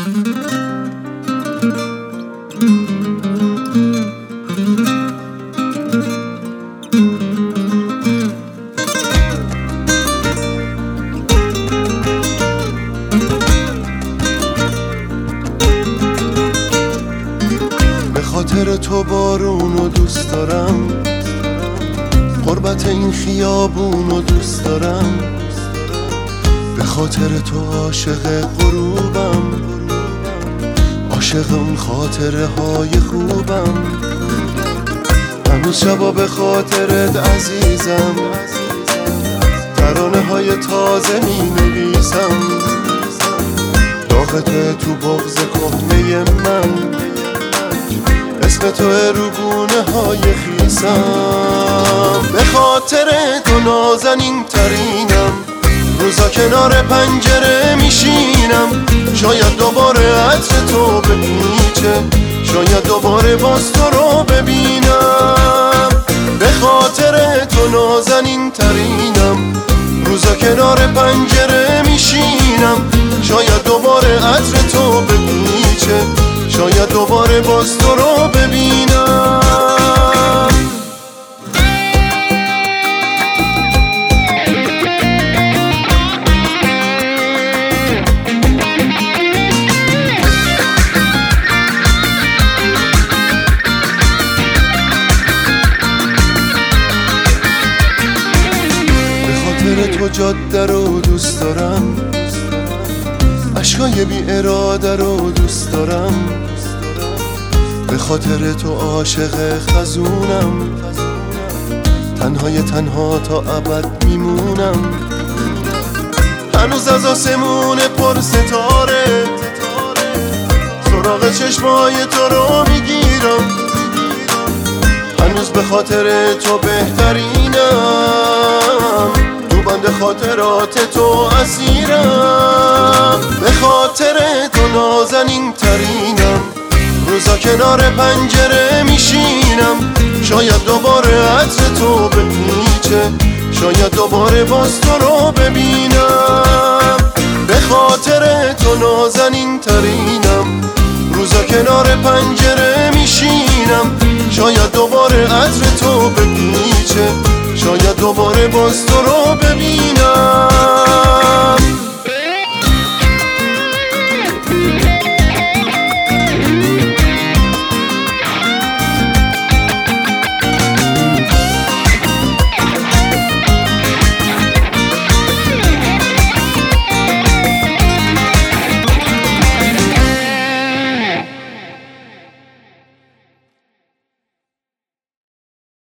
به خاطر تو بارونو دوست دارم، غربت این خیابونو دوست دارم، به خاطر تو عاشق غروبم، عاشق اون خاطره های خوبم. هنوز شبا به خاطرت عزیزم، ترانه های تازه می نویسم، داغت تو بغض کهنه من، اسم تو روگونه های خیسم. به خاطر تو نازنین ترینم، روزا کنار پنجره میشینم، شاید دوباره عطر تو بپیچه، شاید دوباره باز تو رو ببینم. به خاطر تو نازنین ترینم، روزا کنار پنجره میشینم، شاید دوباره عطر تو بپیچه، شاید دوباره باز تو رو ببینم. به خاطر تو جاده رو دوست دارم، عشقای بی اراده رو دوست دارم، به خاطر تو عاشق خزونم، تنهای تنها تا ابد میمونم. هنوز از آسمون پر ستاره سراغ چشمای تو رو میگیرم، هنوز به خاطر تو بهترینم، تو بند خاطرات تو اسیرم. به خاطر تو نازنین ترینم، روزا کنار پنجره میشینم، شاید دوباره عطر تو بپیچه، شاید دوباره باز تو رو ببینم. به خاطر تو نازنین ترینم، روزا کنار پنجره میشینم، شاید دوباره عطر تو بپیچه، شاید دوباره باز تو رو ببینم.